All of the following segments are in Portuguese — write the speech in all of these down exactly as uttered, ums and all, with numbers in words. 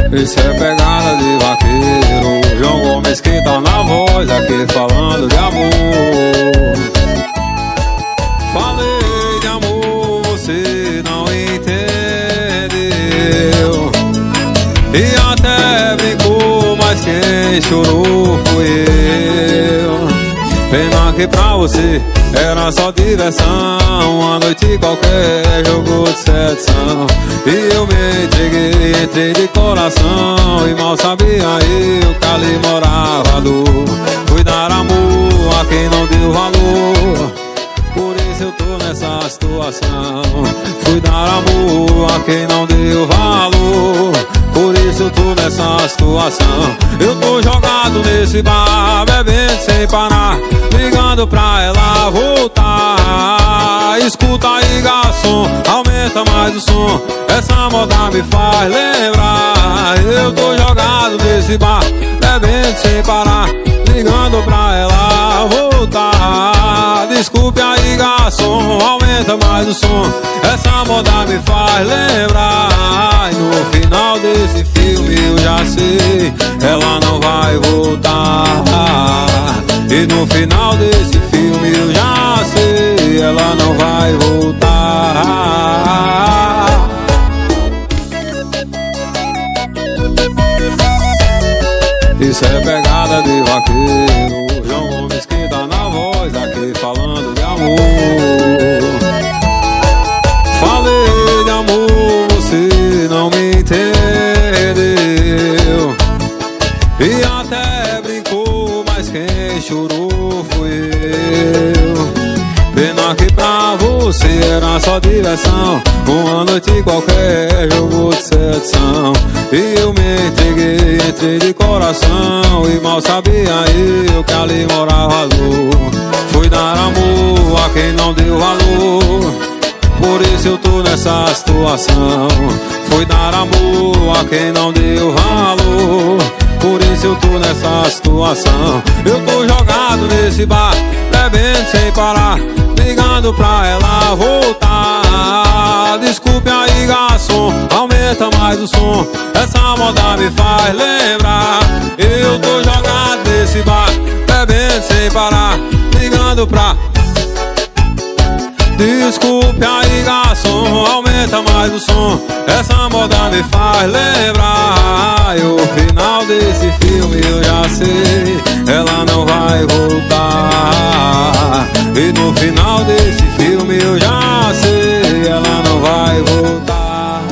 Isso é pegada de vaqueiro. João Gomes que tá na voz aqui falando de amor. Falei de amor, você não entendeu. E até brincou, mas quem chorou fui eu. Pena que pra você era só diversão, uma noite qualquer, jogo de sedução. E eu me entreguei, entrei de coração, e mal sabia eu que ali morava a dor. Fui dar amor a quem não deu valor, por isso eu tô nessa situação. Fui dar amor a quem não deu valor, por isso eu tô nessa situação. Eu tô jogado nesse bar, bebendo sem parar, ligando pra ela voltar. Escuta aí, garçom, aumenta mais o som, essa moda me faz lembrar. Eu tô jogado nesse bar, bebendo sem parar, ligando pra ela voltar. Desculpe aí, garçom, aumenta mais o som, essa moda me faz lembrar. E no final desse filme eu já sei, ela não vai voltar. E no final desse filme eu já sei, ela não vai voltar. Isso é pegada de vaqueiro. João Gomes que tá na voz aqui falando de amor. Falei de amor, você não me entendeu. E até brincou, mas quem chorou fui eu. Pena que pra você era só diversão, uma noite qualquer, jogo de sedução. E eu me entreguei, entrei de coração, e mal sabia eu que ali morava dor. Fui dar amor a quem não deu valor, por isso eu tô nessa situação. Fui dar amor a quem não deu valor, por isso eu tô nessa situação. Eu tô jogado nesse bar, bebendo sem parar, ligando pra ela voltar. Desculpe aí, garçom, aumenta mais o som, essa moda me faz lembrar. Eu tô jogado nesse bar, bebendo sem parar, ligando pra... Desculpe aí, garçom, aumenta mais o som, essa moda me faz lembrar. E o final desse filme eu já sei, ela não vai voltar. E no final desse filme eu já sei, ela não vai voltar.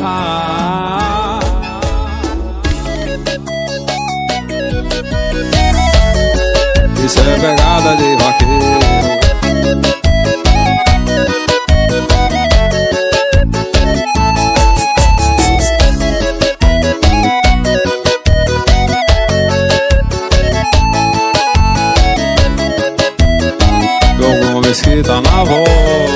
Isso é pegada de vaqueiro. João Gomes que tá na voz.